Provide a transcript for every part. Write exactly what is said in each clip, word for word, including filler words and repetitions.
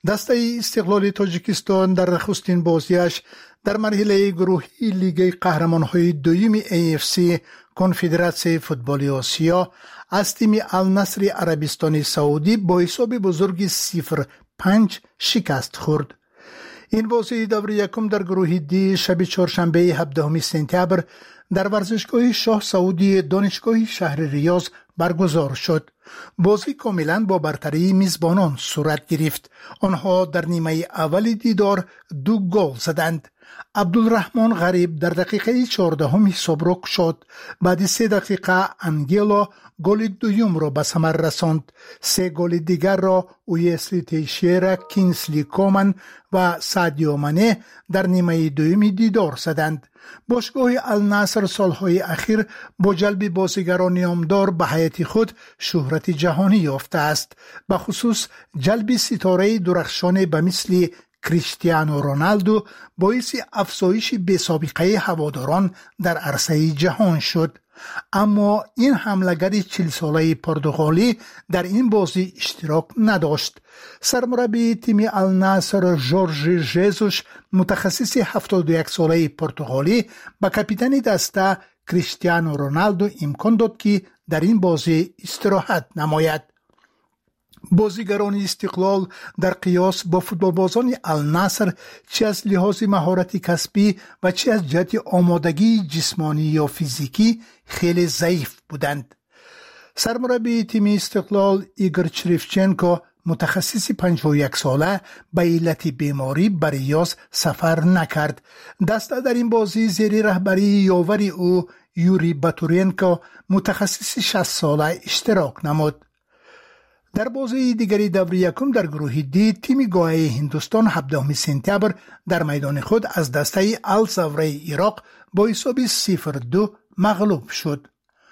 دسته استقلال تاجیکستان در نخستین بازیش در مرحله گروهی لیگ قهرمان‌های دوم ای اف سی کنفدراسیون فوتبال آسیا از تیم النصر عربستان سعودی با حساب بزرگ صفر پنج شکست خورد. این بازی دور یکم در گروه دی شب چهارشنبه هفدهم سپتامبر در ورزشگاه شاه سعودی دانشگاه شهر ریاض برگزار شد. بازی کاملا با برتری میزبانان صورت گرفت. آنها در نیمه اول دیدار دو گل زدند. عبدالرحمن غریب در دقیقه چهاردهم حساب را گشود. بعد سه دقیقه انگیلا گل دوم را به ثمر رساند. سه گل دیگر را اویسلی تیشیرا، کینسلی کومن و سادیو مانه در نیمه دوم دیدار زدند. باشگاه النصر سالهای اخیر با جلب بازیگران نامدار به حیات خود شهرت جهانی یافته است، به خصوص جلب ستاره درخشان به مثل کریستیانو رونالدو باعث افزایش بی‌سابقه هواداران در عرصه جهان شد. اما این حمله‌گر چهل ساله پرتغالی در این بازی اشتراک نداشت. سرمربی تیم النصر ژورژ ژزوس متخصص هفتاد و یک ساله پرتغالی به کاپیتان دسته کریستیانو رونالدو امکان داد که در این بازی استراحت نماید. بازیگران استقلال در قیاس با فوتبالبازان النصر چه از لحاظ مهارت کسبی و چه از جهت آمادگی جسمانی یا فیزیکی خیلی ضعیف بودند. سرمربی تیم استقلال ایگور چریفچنکو متخصص پنجاه و یک ساله به علت بیماری به ریاض سفر نکرد. دسته در این بازی زیر رهبری یاور او یوری باتورینکو متخصص شصت ساله اشتراک نمود. در بازی دیگری دور یکم در گروه دی تیم گوهه هندوستان هفدهم سپتامبر در میدان خود از دسته الزاوره عراق با حساب صفر دو مغلوب شد.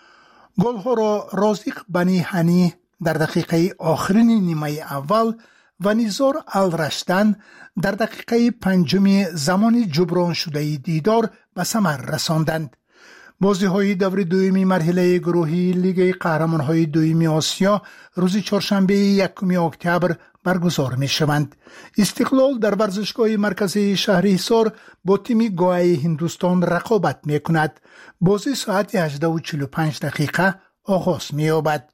گل ها را رازق بنی هنی در دقیقه آخرین نیمه اول و نیزار الرشدن در دقیقه پنجم زمان جبران شده دیدار به ثمر رساندند. بازی های دور دومی مرحله گروهی لیگ قهرمان‌های دوم آسیا روز چهارشنبه یکم اکتبر برگزار می شوند. استقلال در ورزشگاه مرکزی شهرحصار با تیم گوهه هندوستان رقابت می کند. بازی ساعت هجده و چهل و پنج دقیقه آغاز می یابد.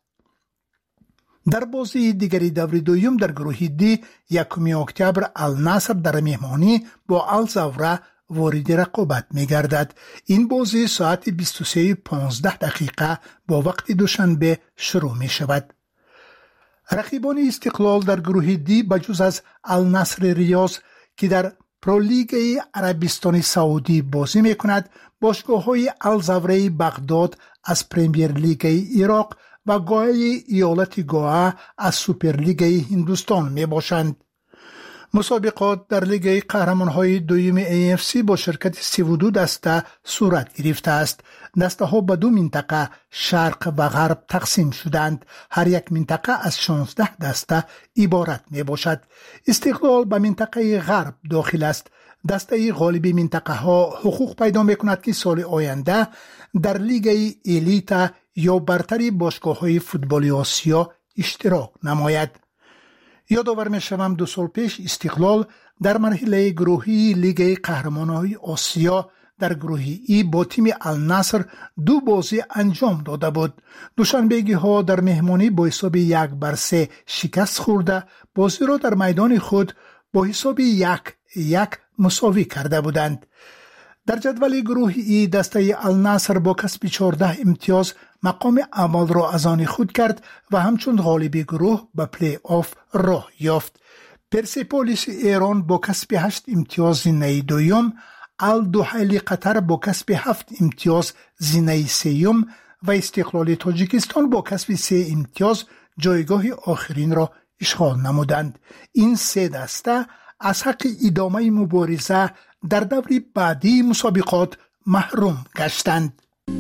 در بازی دیگری دور دوم در گروه دی یکم اکتبر النصر در مهمانی با الزاوره وارد رقابت می گردد. این بازی ساعت بیست و سه و پانزده دقیقه با وقت دوشنبه شروع می شود. رقیبان استقلال در گروه دی بجز از النصر ریاض که در پرولیگ عربستان سعودی بازی می کند، باشگاه های الزاوره بغداد از پریمیر لیگ عراق و گوهه ایالت گوهه از سوپر لیگ هندوستان می باشند. مسابقات در لیگ قهرمان‌های دوم ای اف سی با شرکت سی و دو دسته صورت گرفته است. دسته ها به دو منطقه شرق و غرب تقسیم شدند. هر یک منطقه از شانزده دسته عبارت می باشد. استقلال به منطقه غرب داخل است. دسته غالب منطقه ها حقوق پیدا می کند که سال آینده در لیگ الیت یا برتری باشگاه های فوتبال آسیا اشتراک نماید. یادآور می‌شوم دو سال پیش استقلال در مرحله گروهی لیگ قهرمانان آسیا در گروه ای با تیم النصر دو بازی انجام داده بود. دوشنبگی ها در مهمانی با حساب یک بر سه شکست خورده بازی را در میدان خود با حساب یک یک مساوی کرده بودند. در جدول گروه ای دسته النصر با کسب چهارده امتیاز مقام اول را از آن خود کرد و همچون غالب گروه به پلی آف راه یافت. پرسپولیس ایران با کسب هشت امتیاز زینه دوم، الدحیل قطر با کسب هفت امتیاز زینه سیوم و استقلال تاجیکستان با کسب سه امتیاز جایگاه آخرین را اشغال نمودند. این سه دسته از حق ادامه مبارزه در دور بعدی مسابقات محروم گشتند.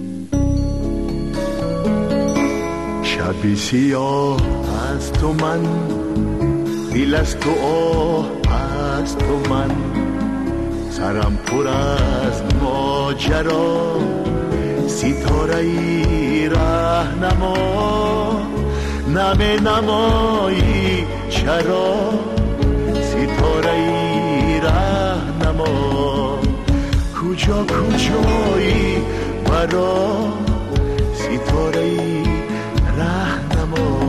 شبی سیاه از تو من، دل از تو آه از تو من، سرم پر از ماجرا، ستاره ای راهنما، نم نمایی چرا، کجا کجایی برا ستاره رهنما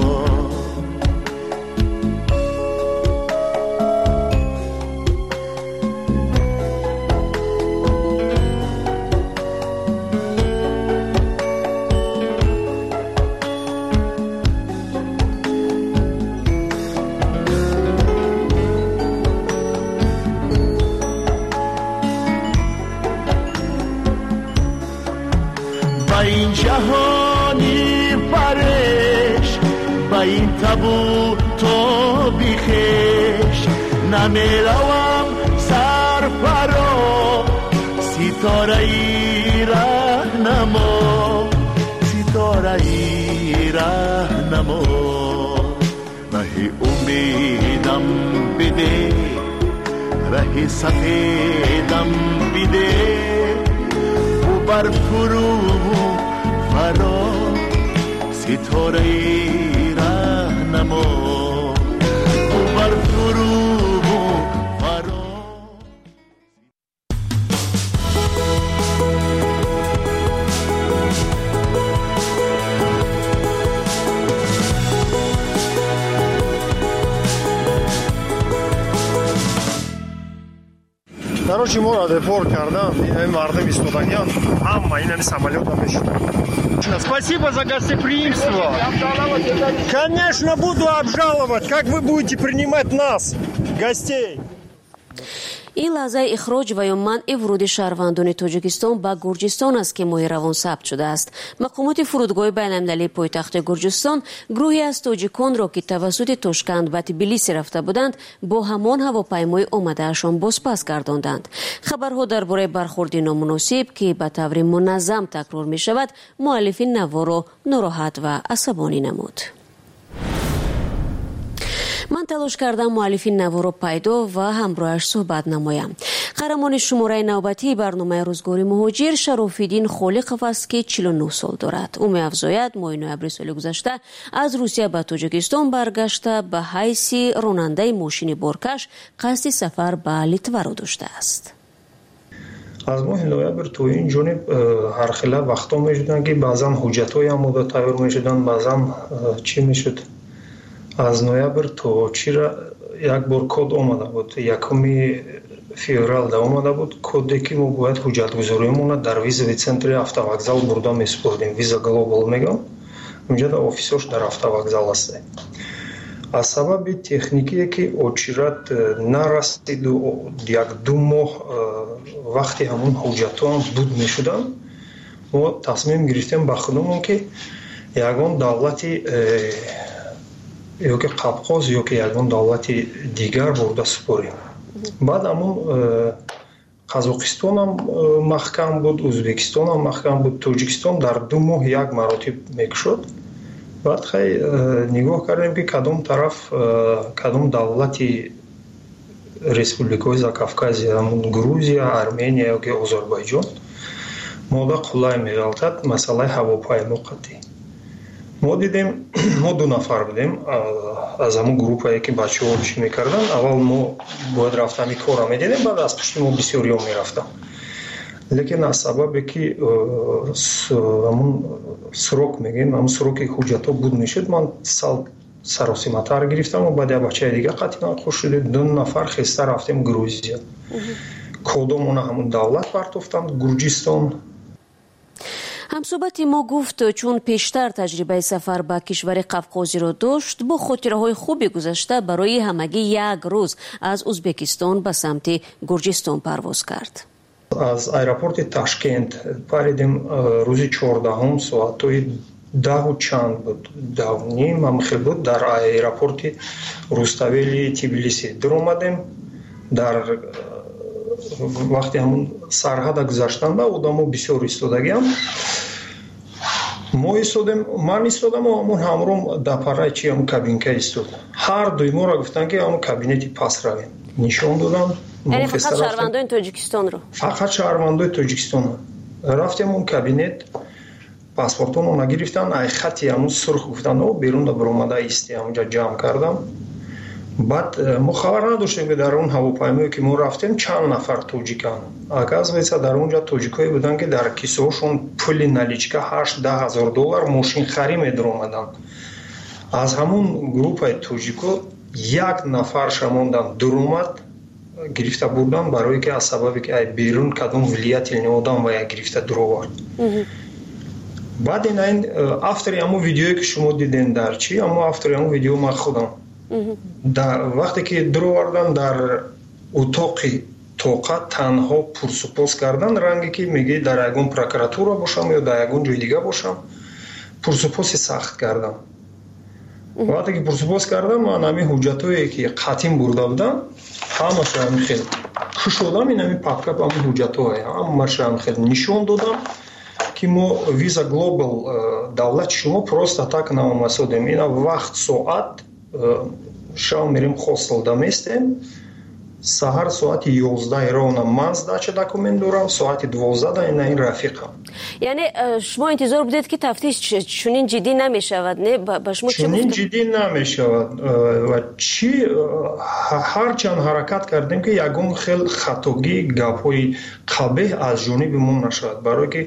این جهانی پرش با این تابو تو بیخش نمیروم سر پرا ستاره ای رهنما ستاره ای رهنما راه امیدم بده راه سفیدم بده و بر فرو فرا ستاره رهنما و بر فرو فرا. Короче, мора депорт кардан, и мардам истодагиан, хамма инами самолетом мешудам. Спасибо за гостеприимство. Конечно, буду обжаловать. Как вы будете принимать нас, гостей? این لحظه اخراج و یا منع ورود شهروندان تاجیکستان به گرجستان است که ماه روان ثبت شده است. مقامات فرودگاه بین‌المللی پایتخت گرجستان گروهی از تاجیکان را که توسط تاشکند به تبلیسی رفته بودند با همان هواپیمای آمده‌شان بازپس گرداندند. خبرها درباره برخورد نامناسب که به طور منظم تکرار می شود مؤلفین نوا را ناراحت و عصبانی نمود. من تلاش کردم مؤلفین نوا را پیدا و همراهش صحبت نمایم. قهرمان شماره نوبتی برنامه روزگار مهاجر شراف‌الدین خالقов است که چهل و نه سال دارد. او می‌افزاید ماه نوامبر سال گذشته از روسیه به تاجیکستان برگشته به حیث راننده ماشین بارکش قصد سفر به لیتوا را داشته است. از ماه نوامبر تو این جانب هر خیلی وقتا می‌شدن که بعضا حجت‌های آماده تیار می‌شدن، بعضا چی می‌شد؟ از نوامبر تو چرا یک بار کد آمده بود، یکمی فеврал دا آمده بود کدی که ما باید حجت گذاریمون در ویزا центр автовокзал برده میسپردیم. ویزا گلوبال میگم، اونجا در آفیسش در автовокзал است. از سبب تکنیکی که очередь نرسید و یک دو ماه وقتی همون حجت هم بود میشدن، ما تصمیم گرفتیم با خودمون که یگان دولتی یا که قبقاز یا که یگان دولتی دیگر برده سپاریم. بعد همون قزاقستان هم محکم بود، ازبکستان هم محکم بود، تاجیکستان در دو ماه یک مراتب میکشد. بعد خیلی نگاه کردیم که کدام طرف کدام دولتی республикой Закавказья, Грузия, Армения yoki Ozarbayjon moda qulay me'yaltat masalai havopoyma qati. ما دیدیم ما دو نفر بودیم از همون گروهی که بچه‌ها چی می‌کردن. اول ما باید رفتن کارا می‌دیدیم، بعد از پشت ما بسیاریا می‌رفتن. لیکن از سببی که همون سروک میگیم، همون سروک حجت بود میشد، من سال سراسیمتر گرفتم و بعد یه بچه دیگه قطعا خوش شده. دو نفر خسته رفتیم گروزیا. کدومون همون دولت پرتوفتن گرجستان. همصحبت ما گفت چون پیشتر تجربه سفر به کشور قفقازی را داشت، با خاطره‌های خوبی گذشته برای همگی یک روز از ازبکستان به سمت گرجستان پرواز کرد. از ایرپورت تاشکند پریدیم روزی چهاردهم ساعتای ده و چند بود، ده و نیم هم خیلی بود. در ایرپورت روستاویلی تبلیسی در اومدیم. در وقتی همون سرحد گذاشتن به آدمو بسیار ایستادگیم. ما ایستادیم، من ایستادم و همون همروم در پرای چی همون کابینکه ایستاد. هر دوی ما را گفتن که همون کابینتی پس رویم. نشان دادم. یعنی فقط شهروندان تاجیکستان رو؟ فقط شهروندان تاجیکستان رفتیم اون کابینت، پاسپورتون رو نگرفتن، ای خطی همون سرخ گفتن او بیرون در برامده ایستی. همونجا جمع کردم. بعد ما خبر نداشتیم که در اون هواپیمایی که ما رفتیم چند نفر توجیکان. اکاز در اونجا توجیکایی بودن که در کیسه‌هاشون پول نالیچکا هشت ده هزار دلار ماشین خری می‌درومدن. از همون گروه توجیکو یک نفر شموندن درومد گرفته بودن برای که از سببی که ای بیرون کدوم ولایت نمودن و یا گرفته درو بعد این این افتر همون ویدیویی که شما دیدین در چی اما افتر همون ویدیو ما خودم در وقتی که درو وردن در اتاق توقع تنها پرسپوس کردن رنگی که میگه در یگون پروکراتورا باشم یا در یگون جای دیگه باشم پرسپوسی سخت کردم. وقتی که پرسپوس کردم من همین حجتایی که قطیم برده بودم همش هم خیلی خوش شدم این همین پاپکاپ همین حجتایی همش هم خیلی نشون دادم که ما ویزا گلوبال دولت شما پروستا так намасудем اینا وقت ساعت شام میریم хостел دمیستیم سحر ساعت یازده ровно من здача документ دارم ساعت دوازده این این رفیقم. یعنی شما انتظار بودید که تفتیش چنین جدی نمیشود نه با شما چی چنین جدی نمیشود و چی هر چند حرکت کردیم که یگون خیلی خطاگی گپ‌های قبیح از جانب ما نشد برای که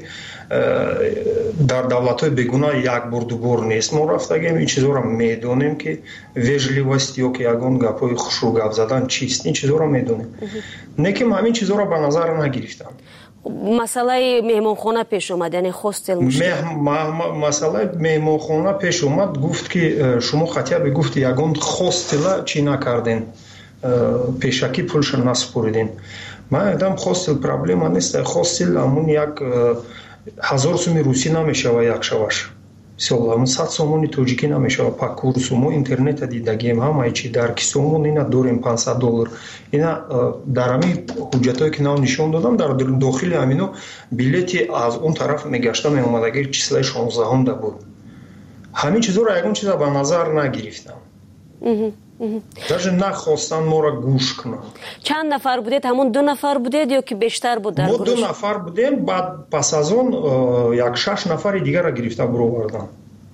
در دولت‌های بیگناه یک بار دو بار نیست ما رفتگیم این چیزا رو میدونیم که وежливость یا که یگون گپ‌های خوشو گپ زدن چیست این چیزا رو میدونیم نه که همین چیزا رو به نظر نگرفتم. مسئله مهمانخانه پیش اومد یعنی هاستل مشکل مسئله مهمانخانه پیش اومد گفت که شما خطیب گفت یگون هاستل چی نکردین پیشکی پولش نسپردین. من دیدم هاستل پرابلم نیست هاستل همون یک هزار سوم روسی نمیشه و یک شوش مثلا همون صد سومونی توجیکی نمیشه و پاک کورسومو اینترنت دیدگیم همه چی در کیسومون اینا داریم پانصد دلار اینا در همین حجتایی که نام نشون دادم در داخل همینو بلیتی از اون طرف میگشتم میومدگی چیزای شانزده هم ده بود همین چیزا رو یکون چیزا به نظر نگرفتم даже نخواستن ما را گوش کنن. چند نفر بودید؟ همون دو نفر بودید یا که بیشتر بود در ما گروه؟ دو نفر بودیم بعد پس از اون یک شش نفر دیگر را گرفته برو بردن.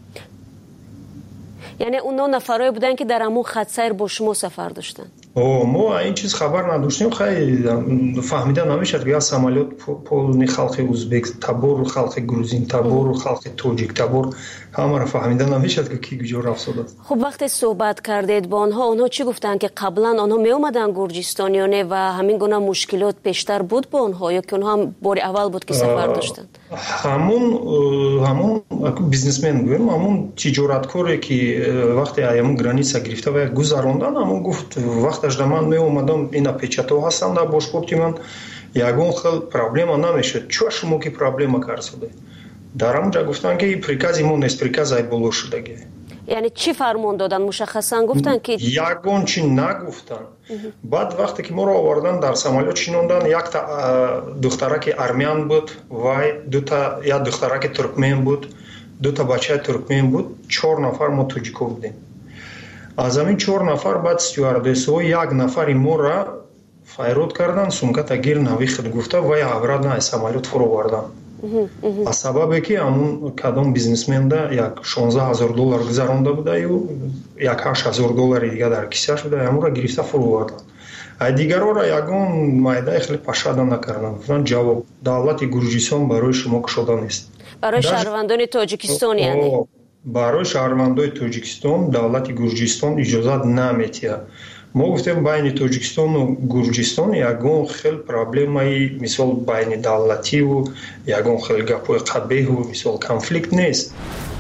یعنی اون نه نفرای بودن که در همون خط سیر با شما سفر داشتن؟ او ما این چیز خبر نداشتیم خیلی فهمیدن نمیشد که از سمالیات پولنی خلق ازبک تبور خلق گروزین تبور خلق توجیک تبور همه را فهمیدن نمیشد که کی کجا رفت شده. خب وقتی صحبت کردید با آنها آنها چی گفتن که قبلا آنها می اومدن گرجستانیانه و همین گونه مشکلات بیشتر بود با آنها یا که آنها هم بار اول بود که سفر داشتن؟ همون همون بیزنسمن گفتم همون تجارتکاری که وقتی ایامون گرانیسا گرفته و گذراندن همون گفت وقتش من می اومدم اینا پیچتو هستن در باشپورتی من یگون خیلی پرابلم نمیشه چه شما که پرابلم کار شده در اونجا گفتن که پریکازی مون نیست پریکاز ای بلو شدگی. یعنی چی فرمان دادن مشخصا گفتن که یگون چی نگفتن. بعد وقتی که ما رو آوردن در سمالیات چینوندن یک تا دخترک ارمیان بود و دو تا یا دخترک ترکمن بود دو تا بچه ترکمن بود چهار نفر ما توجیکو بودیم. از همین چهار نفر بعد استیواردسو یک نفر ما را فایرود کردن سمکت گیر نویخت گفته و یا عبرد نه سمالیات فرو بردن. از سببی که همون کدام بیزنسمن ده یک شانزده هزار دلار گذرانده بوده یا یک هشت هزار دلار دیگه در کیسه‌اش بوده همون را گرفته فرو بردن. دیگر را یگون مایده خیلی پشاده نکردن گفتن جواب دولت گرجستان برای شما کشاده نیست. برای شهروندان تاجیکستان یعنی برای شهروندان تاجیکستان دولت گرجستان اجازه نمیده. ما گفتیم بین تاجیکستان و گرجستان یگون خیلی پرابلمای مثال بین دولتی و یگون خیلی گپای قبیح و مثال کنفلیکت نیست.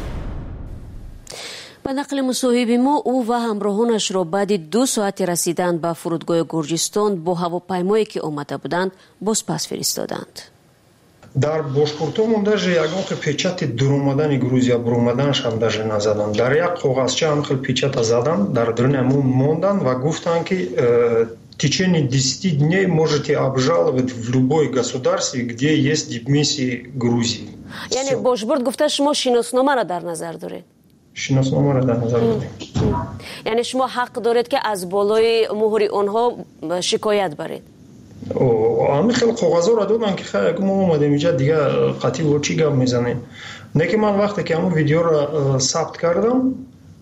به نقل مصاحب ما او و همراهانش را بعد دو ساعت رسیدن به فرودگاه گرجستان با هواپیمایی که آمده بودند باز پس فرستادند. در باشپورتمون даже یگون که پیچت درومدن گروزیا برومدنش هم даже نزدن. در یک کاغذچه هم خیلی پیچت زدن در درنمون موندن و گفتن که в течение десяти дней можете обжаловать в любой государстве, где есть дипмиссии Грузии. یعنی باشبورد گفته شما شناسنامه را در نظر دارید؟ شناسنامه را در نظر دارید. یعنی شما حق دارید که از بالای مهر آنها شکایت برید؟ همین خیلی کاغذا را دادن که خیلی ما اومدیم اینجا دیگه قطعی و چی گپ میزنیم. نه که من وقتی که همون ویدیو را ثبت کردم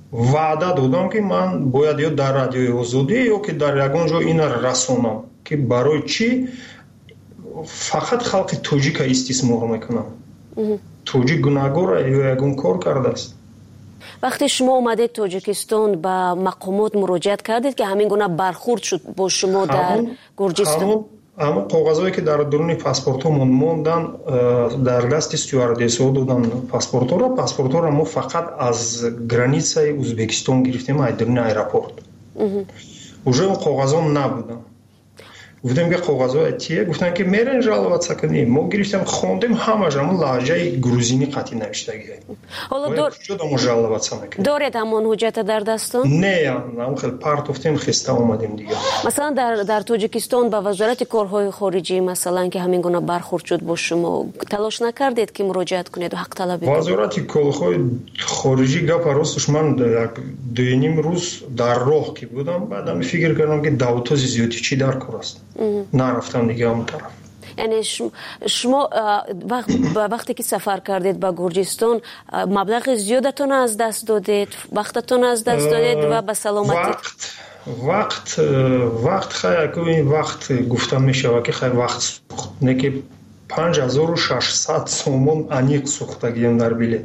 ваъда додам ки ман бояд ё дар радиои озодӣ ё ки дар ягон ҷо ина расонам ки барои чӣ фақат халқи тоҷика истисмор мекунам. тоҷик гунаҳгора ё ягон кор кардааст. вақте шумо омадед тоҷикистон ба мақомот муроҷиат кардед ки ҳамин гуна бархурд шуд бо шумо дар гурҷистон? ҳамон қоғазҳое ки дар дуруни паспортҳомон мондан дар дасти стюардесаҳо додан паспортҳоро паспортҳоро мо фақат аз границаи ӯзбекистон гирифтем аз дуруни аэропорт. уже он қоғазҳо набуданд. гуфтем ки қоғазҳои тие гуфтанд ки мерен жаловатса кунем. мо гирифтем хондем ҳамаш ҳамон лаҳҷаи грузинӣ қатъи навиштагие. ҳоло мо жаловатса мекунем. доред ҳамон ҳуҷҷата дар дастон? не ҳам хел партофтем хиста омадем дига. масалан дар дар тоҷикистон ба вазорати корҳои хориҷӣ масалан ки ҳамин гуна бархурд шуд бо шумо талош накардед ки муроҷиат кунед ва ҳақталабӣ кунед? вазорати корҳои хориҷӣ гапа росташ ман як дуюним рӯз дар роҳ ки будам баъдам фикр кардам ки давтози зиёдӣ чӣ дар кор аст. нарафтам дига он тараф. яъне шумо вақте ки сафар кардед ба гурҷистон маблағи зиёдатон аз даст додед, вақтатон аз даст додед ва ба саломатӣ вақт вақт хай якоин вақт гуфта мешавад ки хай вақт сӯхт не ки панҷ ҳазору шашсад сомон аниқ сӯхтагием дар билет.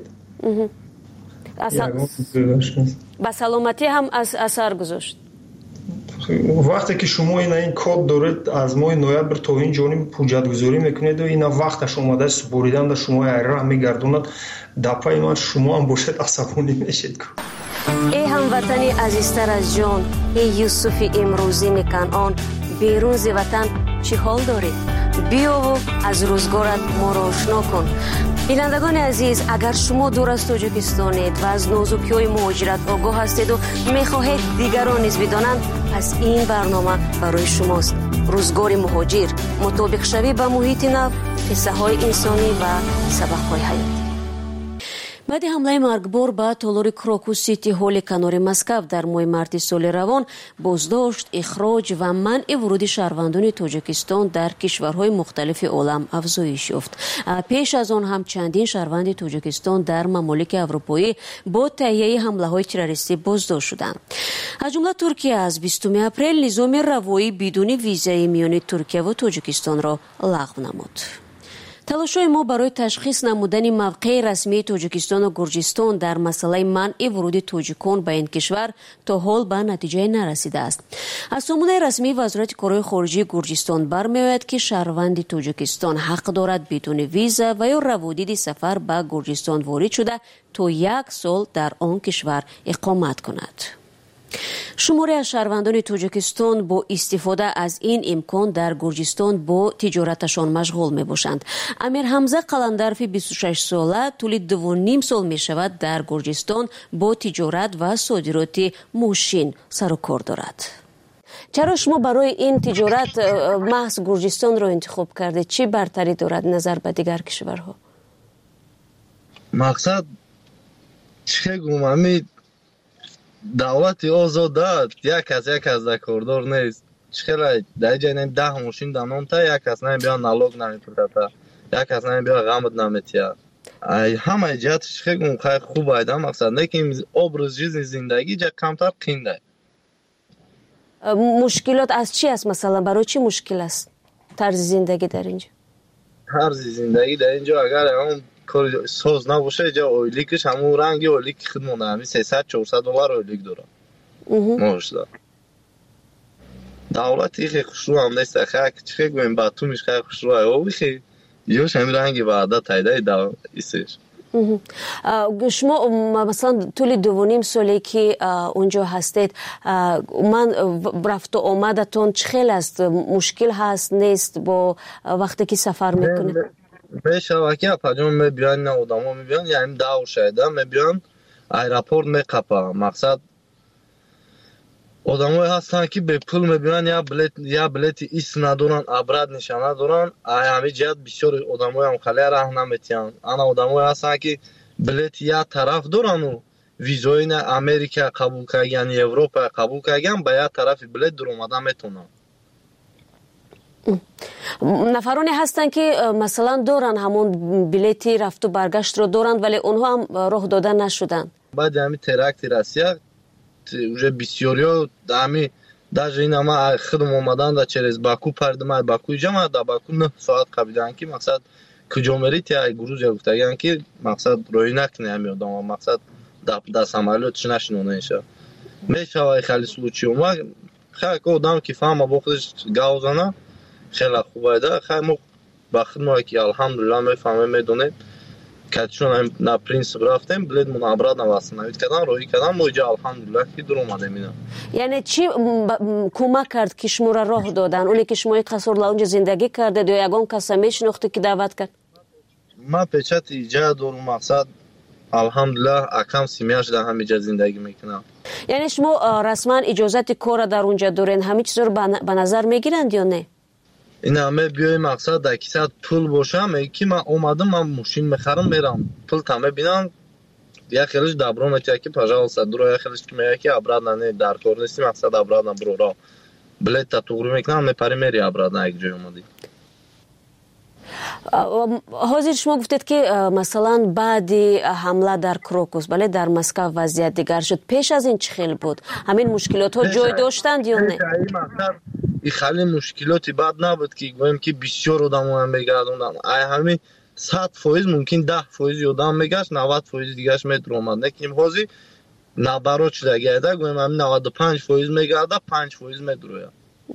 ба саломатӣ ҳам асар гузошт. вақте ки шумо ина ин код доред аз моҳи ноябр то ин ҷониб ҳуҷҷатгузорӣ мекунед ва ина вақташ омадаи супоридан да шумо айра мегардонад дапаи ман шумо ҳам бошед асабонӣ мешед. эй ҳамватани азизтар аз ҷон, эй Юсуфи имрӯзӣ Канъон, берун зи ватан чӣ ҳол доред? биёву аз рӯзгорат моро ошно кун. бинандагони азиз, агар шумо дур аз тоҷикистонед ва аз нозукиҳои муҳоҷират огоҳ ҳастеду мехоҳед дигарон низ бидонанд, пас ин барнома барои шумост. рӯзгори муҳоҷир, мутобиқшавӣ ба муҳити нав, қиссаҳои инсонӣ ва сабақҳои ҳаётӣ. баъди ҳамлаи маргбор ба толори Крокус Сити ҳолли канори Москав дар моҳи марти соли равон, боздошт, ихроҷ ва манъи вуруди шаҳрвандони Тоҷикистон дар кишварҳои мухталифи олам афзоиш ёфт. пеш аз он ҳам чандин шаҳрванди Тоҷикистон дар мамолики аврупоӣ бо таҳияи ҳамлаҳои террористӣ боздошт шуданд. аз ҷумла Туркия аз бистуми апрел низоми равоӣ бидуни визаи миёни Туркия ва Тоҷикистонро лағв намуд. талошҳои мо барои ташхис намудани мавқеи расмии Тоҷикистону Гурҷистон дар масъалаи манъи вуруди тоҷикон ба ин кишвар то ҳол ба натиҷае нарасидааст. аз сомонаи расмии вазорати корҳои хориҷии Гурҷистон бармеояд ки шаҳрванди Тоҷикистон ҳақ дорад бидуни виза ва ё раводиди сафар ба Гурҷистон ворид шуда то як сол дар он кишвар иқомат кунад. шуморе аз шаҳрвандони Тоҷикистон бо истифода аз ин имкон дар Гурҷистон бо тиҷораташон машғул мебошанд. Амир Ҳамза Қаландарови бисту шаш сола тӯли дувоним сол мешавад дар Гурҷистон бо тиҷорат ва содироти мошин сару кор дорад. чаро шумо барои ин тиҷорат маҳз Гурҷистонро интихоб кардед? чӣ бартарӣ дорад назар ба дигар кишварҳо? мақсад чӣ гумами давлати озода як аз як аз да кордор нест. чихела даҷанем даҳ мошин данонта як аз нами биё налог намепурата, як аз нами биё ғамд наметия. ай ҳамаи ҷиҳати чихегум хай хуб айда мақсад лекин образ жизни зиндагӣ ҷа камтар қиндай. мушкилот аз чӣ аст? масалан барои чӣ мушкил аст тарзи зиндагӣ дар инҷо? тарзи зиндагӣ дар инҷо агар он кори соз набоша ҷа ойликаш ҳамун ранги ойлики худ монда ҳамин сесад чорсад доллар ойлик дорад моҳшда. давлати ихе хушрӯ ҳам нест. хай чихе гӯем ба тумиш хай хушрӯ ай овихе ёш ҳамин ранги баъда тайдаи да исеш. шумо масалан тӯли дувоним соле ки онҷо ҳастед, ман рафту омадатон чӣ хел аст? мушкил ҳаст нест бо вақте ки сафар мекунед? мешавад ки апаҷон мебиён на одамо мебиён яъни давр шайда мебиён аэропорт меқапа. мақсад одамое ҳастанд ки бепул мебиён я билет я билети исм надоранд, абрат нишона доранд. ай ҳамин ҷиҳат бисёр одамое ҳам хале раҳ наметиҳанд. ана одамое ҳастанд ки билети я тараф дорану визои на Америка қабул кардаган, Европа қабул кардаган, ба я тарафи билет дуромада метонанд. нафароне ҳастанд ки масалан доранд ҳамон билети рафту баргаштро доранд вале онҳо ҳам роҳ дода нашуданд. بعد همین ترکت روسیه уже بسیاریا همین даже این همه خودم اومدن در через باکو پردم باکو اینجا در باکو نه ساعت قبیدن که مقصد کجا میری تا گروزیا گفتن که مقصد روی نکنه همیادم مقصد در سمالوتش نشنونه نشه میشه خیلی سلوچی اومد خیلی آدم که فهم با خودش گاوزانه خیلی خوبه ده خیلی مو بخیر ما که الحمدلله میفهمه میدونه که چون نا پرینسیپ رفتیم بلد من ابراد نواسن نوید کردن روی کردن موجه الحمدلله که در اومده میدم. یعنی چی کمک کرد که شما را راه دادن؟ اونی که شما قصور لاونج زندگی کرده دو یگان کسی میشناخته که دعوت کرد؟ ما پیچت ایجاد دارم مقصد الحمدلله اکم سیمیاش در همینجا زندگی میکنم. یعنی شما رسما اجازت کار در اونجا دارین همه چیز رو به نظر میگیرند یا نه؟ این همه بیای مقصد در کیسه پول باشم که من اومدم من ماشین میخرم میرم پول تمه بینم یا خیلیش دبرو میتیا که پاجالسا درو یا خیلیش که میگه که ابراد نه در کار نیستی مقصد ابراد برو را بلیت تا تو میکنم میپری میری ابراد نه یک جای اومدی. حاضر شما گفتید که مثلا بعد حمله در کروکوس بله در مسکو وضعیت دیگر شد پیش از این چه خیلی بود همین مشکلات ها جای داشتند یا نه؟ این خیلی مشکلاتی بعد نبود که گویم که بسیار آدم هم میگردوندن ای همین صد فایز ممکن ده فایز آدم میگشت نود فایز دیگهش میدرومند نکیم حاضی نبرات شده گرده گویم همین نود و پنج فایز میگرده پنج فایز میدروید.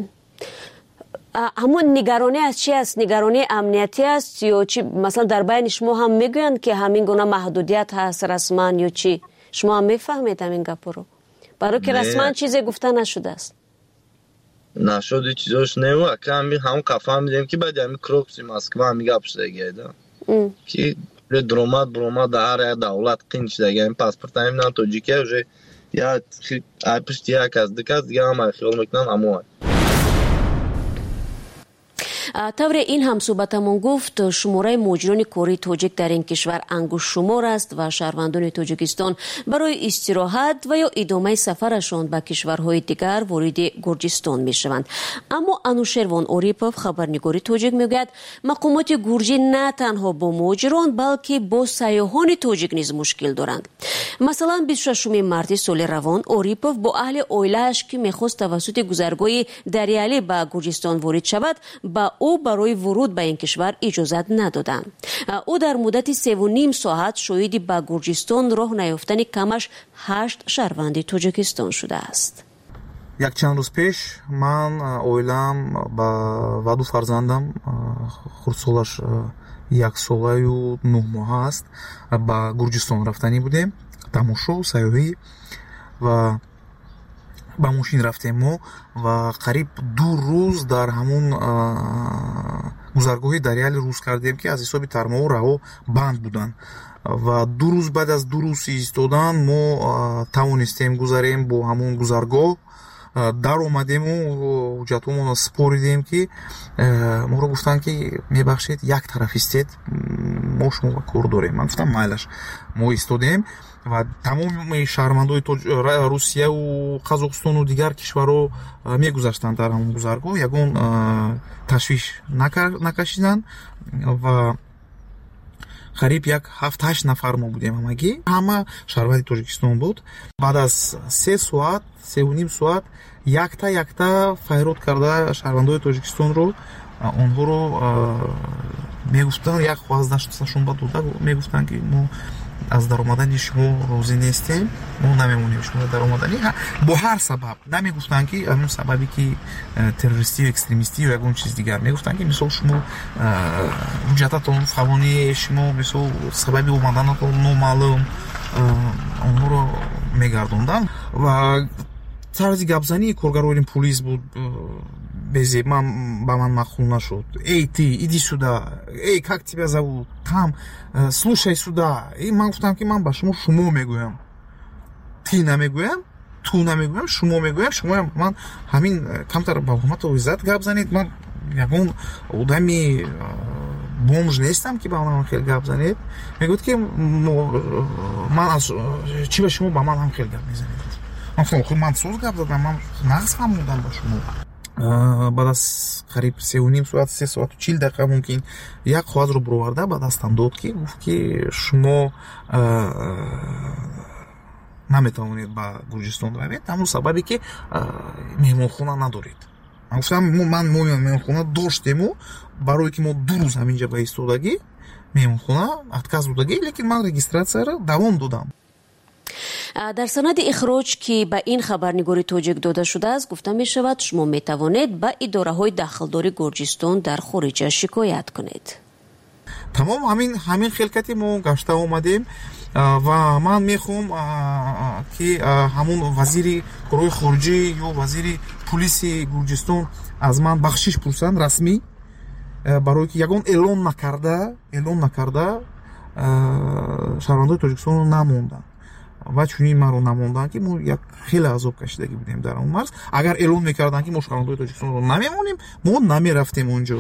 همون نگرانی از چی است؟ نگرانی امنیتی است یا چی؟ مثلا در بین شما هم میگویند که همین گونه محدودیت هست رسما یا چی؟ شما هم میفهمید همین گپ رو؟ برای که رسما چیزی گفته نشده است. نشده چیزاش نمیوه که همین هم کافه میدیم که بعد همین کروکسی مسکو هم گپ شده گیده که درومات برومات در هر دولت قینچ دیگه این پاسپورت همین توجیکه вже یا پشت یک از دیگه دیگه هم خیال میکنن امو طور این هم صحبتمون گفت شماره مهاجران کره تاجیک در این کشور انگشت شمار است و شهروندان تاجیکستان برای استراحت و یا ادامه سفرشان به کشورهای دیگر وارد گرجستان می شوند. اما انوشروان اوریپوف خبرنگار تاجیک میگوید مقامات گرجی نه تنها با مهاجران بلکه با سیاحان تاجیک نیز مشکل دارند. مثلا بیست و ششم مارس سال روان اوریپوف با اهل اویله‌اش که میخواست توسط گذرگاه دریالی به گرجستان وارد شود با او برای ورود به این کشور اجازت ندادند. او در مدت سه و نیم ساعت شاهد به گرجستان راه نیافتن کمش هشت شهروند تاجیکستان شده است. یک چند روز پیش من اویلم با و دو فرزندم خردسالش یک ساله و نه ماه است به گرجستان رفتنی بودیم تماشا سیاحی و با ماشین رفتیم ما و قریب دو روز در همون گذرگاه دریال روز کردیم که از حساب ترما و رها بند بودن و دو روز بعد از دو روز ایستادن ما توانستیم گذاریم با همون گذرگاه در اومدیم و حجتمون سپوریدیم که ما رو گفتن که میبخشید یک طرف استید ما شما کار داریم. من گفتم مایلش ما ایستادیم و تمام شهروندان روسیه و قزاقستان و دیگر کشورها میگذاشتند در همون گذرگاه یگون تشویش نکشیدن و قریب یک هفت هشت نفر ما بودیم همگی همه شهروند تاجیکستان بود. بعد از سه ساعت سه و نیم ساعت یکتا یکتا فیروت کرده شهروندان تاجیکستان رو اونها رو میگفتن یک خواهزدشتشون با دوده میگفتن که ما از در اومدن شما روزی نیستیم ما نمیمونیم شما در اومدنی با هر سبب نمیگفتن که همون سببی که تروریستی و اکستریمیستی و یکون چیز دیگر میگفتن که مثلا شما حجتتون فوانی شما مثلا سببی اومدنتون نامعلوم اونها رو میگردوندن و طرز گپزنی کارگران پلیس بود بزی من با من مخول نشد. ای تی ایدی сюда ای как тебя зовут там слушай сюда и من گفتم که من با شما شما میگویم تی نمیگویم تو نمیگویم شما میگویم شما من همین کمتر با حکومت و عزت گپ زنید من یگون آدمی بومج نیستم که با من خیلی گپ زنید میگفت که من از چی به شما با من هم خیلی گپ میزنید من خب من سوز گپ زدم من نقص هم بودم با شما. بعد از قریب سه و نیم ساعت سه ساعت و چهل دقیقه ممکن یک خواهد رو برورده بعد از تم داد که گفت که شما наметавонед ба гурҷистон равед, ҳамон сабабе ки меҳмонхона надоред. Гуфтам ман меҳмонхона доштему, барое ки мо ду рӯз ҳаминҷа ба истодагӣ меҳмонхона отказ додагӣ, лекин ман регистратсияро давом додам. дар санади ихроҷ ки ба ин хабарнигори тоҷик дода шудааст гуфта мешавад шумо метавонед ба идораҳои дахлдори Гурҷистон дар хориҷа шикоят кунед. тамом ҳамин ҳамин хелкати мо гашта омадем ва ман мехоҳам ки ҳамон вазири корҳои хориҷӣ ё вазири пулиси Гурҷистон аз ман бахшиш пурсанд расмӣ, барое ки ягон эълон накарда эълон накарда шаҳрвандои Тоҷикистонро намонданд ва чунин маро намонданд ки мо як хеле азоб кашидагӣ будем дар он марз. Агар эълон мекарданд ки мо шаҳрвандои Тоҷикистонро намемонем, мо намерафтем онҷо.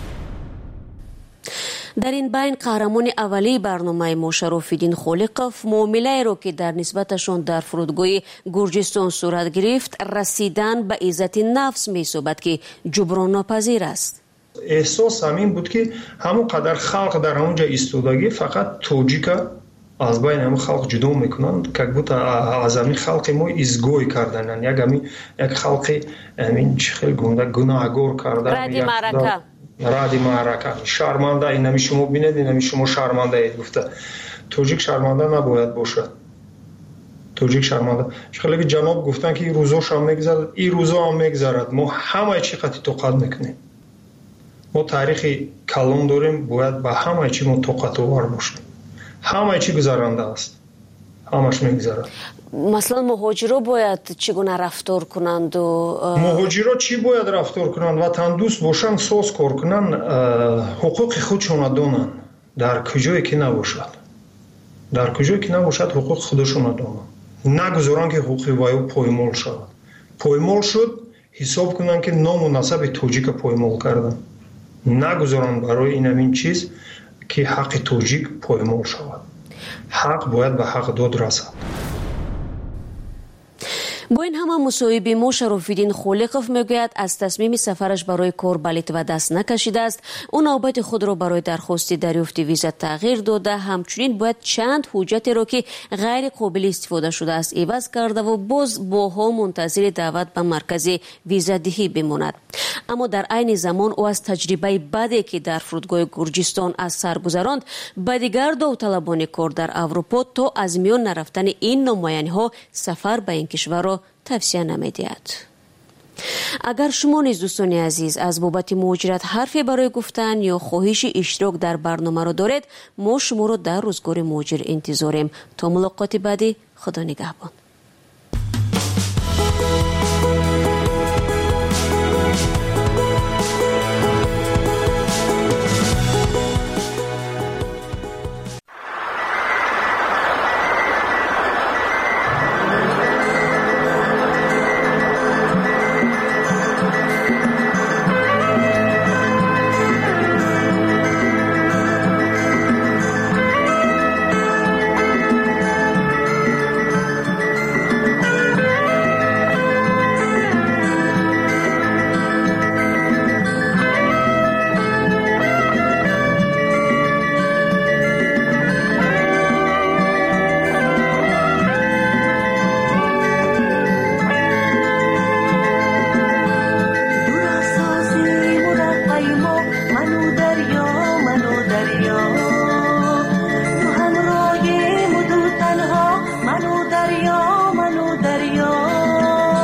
дар ин байн қаҳрамони аввалии барномаи мо Шарофиддин Холиқов муомилаеро ки дар нисбаташон дар фурудгоҳи Гурҷистон сурат гирифт расидан ба иззати нафс месобад ки ҷуброннопазир аст. эҳсос ҳамин буд ки ҳамон қадар халқ дар онҷа истодагӣ фақат тоҷика аз байни ҳамин халқ ҷудо мекунанд, как будто аз ҳамин халқи мо изгой кардананд, як ҳамин як халқи ҳамин чӣ хел гунда гуноҳгор кардан, ради маърака ради маърака шарманда, инами шумо бинед, инами шумо шармандаед гуфта. тоҷик шарманда набояд бошад. тоҷик шарманда шихеле ки ҷаноб гуфтанд ки ин рӯзошам мегзарад, ин рӯзо ҳам мегзарад. мо ҳамаи чӣ қадри тоқат мекунем. мо таърихи калон дорем, бояд ба ҳамаи чӣ мо тоқатовар бошем. ҳамаи чӣ гузаранда аст, ҳамаш мегзарад. маслан муҳоҷиро бояд чӣ гуна рафтор кунанду муҳоҷиро чӣ бояд рафтор кунанд? ватандӯст бошанд, соз кор кунанд, ҳуқуқи худшона донанд. дар куҷое ки набошад дар куҷое ки набошад ҳуқуқи худашона донанд. нагузоранд ки ҳуқуқи ваё поймол шавад. поймол шуд, ҳисоб кунанд ки ному насаби тоҷика поймол карданд. нагузоранд барои ин ҳамин чиз ки ҳаққи тоҷик поймол шавад. ҳақ бояд ба ҳақдод расад. бо ин ҳама мусоҳиби мо Шарофиддин Холиқов мегӯяд аз тасмими сафараш барои кор ба Литва даст накашидааст. ӯ навбати худро барои дархости дарёфти виза тағйир дода, ҳамчунин бояд чанд ҳуҷҷатеро ки ғайриқобили истифода шудааст иваз кардаву боз боҳо мунтазири даъват ба маркази визадиҳӣ бимонад. аммо дар айни замон ӯ аз таҷрибаи баде ки дар фурудгоҳи Гурҷистон аз сар гузаронд ба дигар довталабони кор дар Аврупо то аз миён нарафтани ин номояниҳо сафар ба ин кишварро тавсия намедиҳад. агар шумо низ дӯстони азиз аз бобати муҳоҷират ҳарфе барои гуфтан ё хоҳиши иштирок дар барномаро доред, мо шуморо дар рӯзгори муҳоҷир интизорем. то мулоқоти баъдӣ, худо нигаҳбон.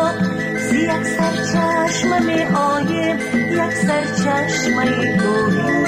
یک سر چشم می آیم یک سر چشم می گویم